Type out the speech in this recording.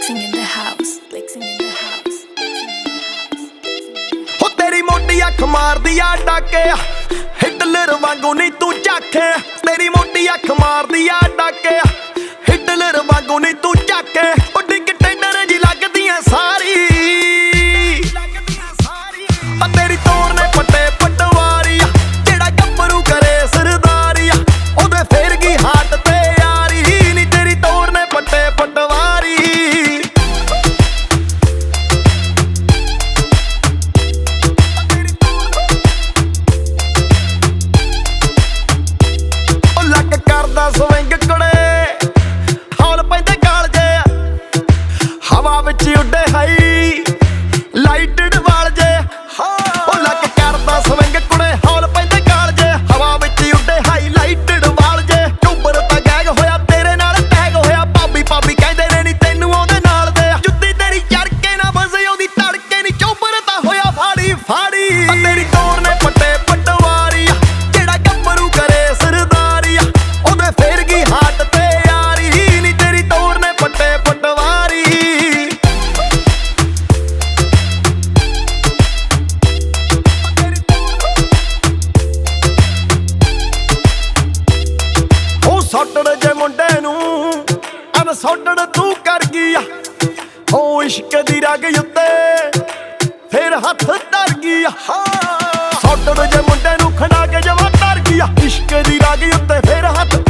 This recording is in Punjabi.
Flexing in the house, flexing in the house, ਹੋ ਤੇਰੀ ਮੋਟੀ ਅੱਖ ਮਾਰਦੀ ਆ ਡਾਕੇ ਹਿਟਲਰ ਵਾਂਗੂ ਨਹੀਂ ਤੂੰ ਝਾਕੇ ਤੇਰੀ ਮੋਟੀ ਅੱਖ ਮਾਰਦੀ ਆ ਡਾਕੇ ਹਿਟਲਰ ਵਾਂਗੂ ਨਹੀਂ ਤੂੰ ਝਾਕੇ ਉਹ ਡਿੱਗ ਟੈਂਡਰ ਜੀ ਲੱਗਦੀ ਐ ਸਾਰੀ ਆ ਤੇਰੀ ਤੋਰ ਨੇ ਪੱਟੇ ਪਟਵਾਰੀ ਜਿਹੜਾ ਗੱਭਰੂ ਕਰੇ ਸਰਦਾਰੀ ਉਹਦੇ ਫੇਰ ਗਈ ਹਾਟ ਤੇ ਯਾਰੀ ਨੀ ਤੇਰੀ ਤੋਰ ਨੇ ਪੱਟੇ ਪਟਵਾਰੀ ਕਰਦਾ ਸਵਿੰਗ ਕੁੜੇ ਹੌਲ ਪੈਂਦੇ ਗਾਲ ਜੇ ਹਵਾ ਵਿੱਚ ਉੱਡੇ ਹਾਈ ਲਾਈਟਡ ਵਾਲ ਜੇ ਉਹ ਲੱਕ ਕਰਦਾ ਸਵਿੰਗ ਕੁੜੇ ਹੌਲ ਪੈਂਦੇ ਗਾਲ ਜੇ ਹਵਾ ਵਿੱਚ ਉੱਡੇ ਹਾਈ ਲਾਈਟਡ ਵਾਲ ਜੇ ਟੂਬਰ ਤਾਂ ਗੈਗ ਹੋਇਆ ਤੇਰੇ ਨਾਲ ਟੈਗ ਹੋਇਆ ਭਾਬੀ ਭਾਬੀ ਕਹਿੰਦੇ ਨੇ ਨੀ ਤੈਨੂੰ ਉਹਦੇ ਨਾਲ ਦੇ ਜੁੱਤੀ ਤੇਰੀ ਚੜ ਕੇ ਨਾ ਵਸੇ ਉਹਦੀ ਤੜਕੇ ਨੀ ਚੌਬਰ ਤਾਂ ਹੋਇਆ ਫਾੜੀ ਫਾੜੀ ਤੇਰੀ ਤੋਰ ਨੇ ਪੱਟੇ ਪਟਵਾਰੀ ਜਿਹੜਾ ਗੱਭਰੂ ਕਰੇ ਸਰਦਾਰੀ ਉਹਦੇ ਫੇਰ ਗਈ ਹਾਟ ਤੇ ਯਾਰੀ ਨੀ ਤੇਰੀ ਤੋਰ ਨੇ ਪੱਟੇ ਪਟਵਾਰੀ ਉਹ ਸੌਟੜ ਜੇ ਮੁੰਡੇ ਨੂੰ ਅਨਸੌਟੜ ਤੂੰ ਕਰ ਗਈ ਆ ਉਹ ਇਸ਼ਕ ਦੀ ਰਗ ਉੱਤੇ ਫੇਰ ਹੱਥ ਧਰ ਗਈ ਆ ਸੌਟੜ ਜੇ ਮੁੰਡੇ ਨੂੰ ਖੜਾ ਕੇ ਜਵਾ ਧਰ ਗਈ ਆ ਇਸ਼ਕ ਦੀ ਰਗ ਉੱਤੇ ਫੇਰ ਹੱਥ